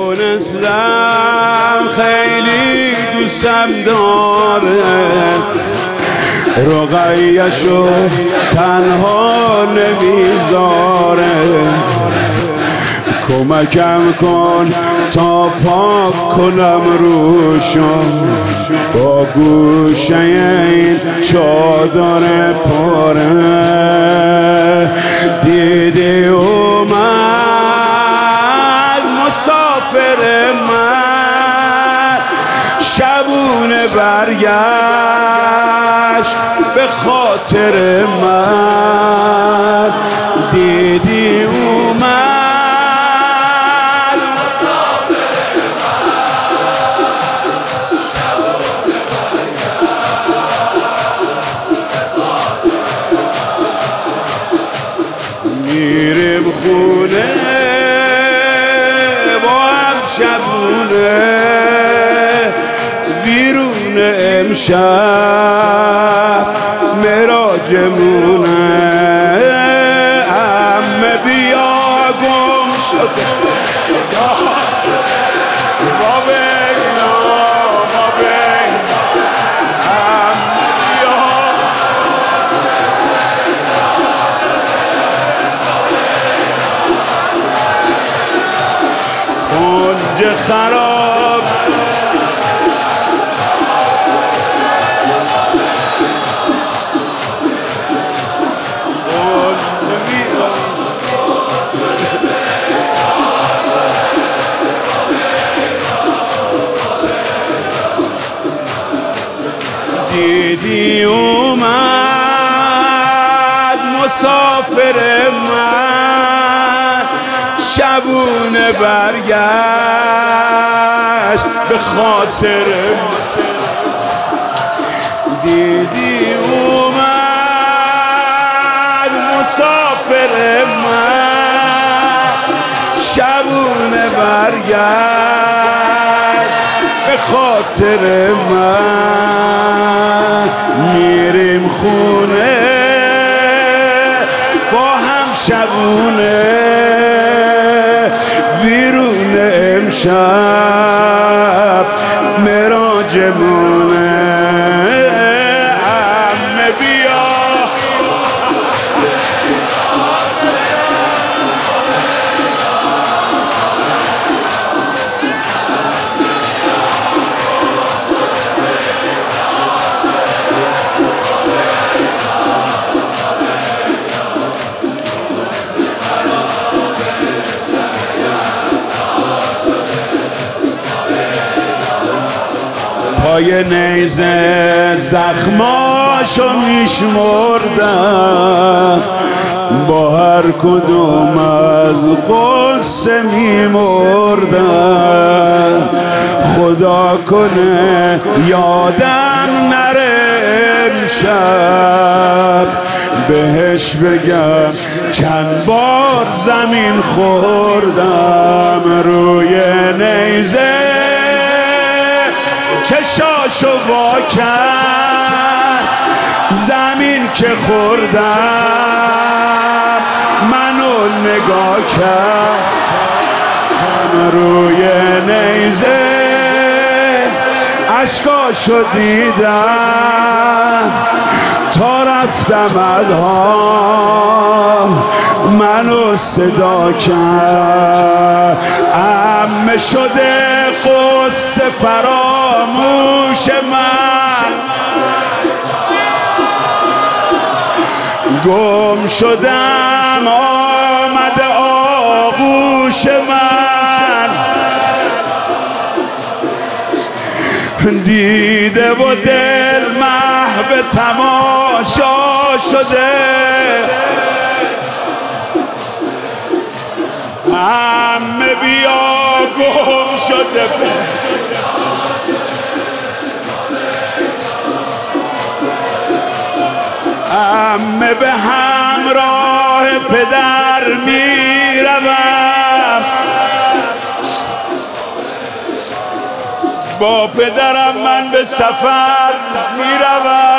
دونستم خیلی دوستم داره، رقیه‌شو تنها نمیذاره. کمکم کن تا پاک کنم روشو، با گوشه این چادر پاره. دیدی اومد مسافر من، شبونه برگشت به خاطر من. دیدی اومد میریم خونه با هم شبونه، ویرون امشب مراجمونه. عمه بیا گم شده ما بینا ما بینا، عمه بیا کنج خراب. دیدی اومد مسافر من، شبونه برگشت به خاطر من. دیدی اومد مسافر من، شبونه برگشت به خاطر من. میریم خونه با هم شبونه، ویرون امشب مراجمونه. عمه بیا پای نیزه زخماشو میشمردم، با هر کدوم از غصه میمردم. خدا کنه یادم نره امشب، بهش بگم چند بار زمین خوردم. روی نیزه چشاشو وا کرد، زمین که خوردم منو نگاه کرد. روی نیزه اشکاشو دیدم، تا رفتم از حال منو صدا کرد. عمه شده قصه فراموش من، گم شدم آمده آغوش من. دیده و دل محو تماشا شده، عمه بیا گم شده. عمه به همراه پدر میروم، با پدرم من به سفر میروم.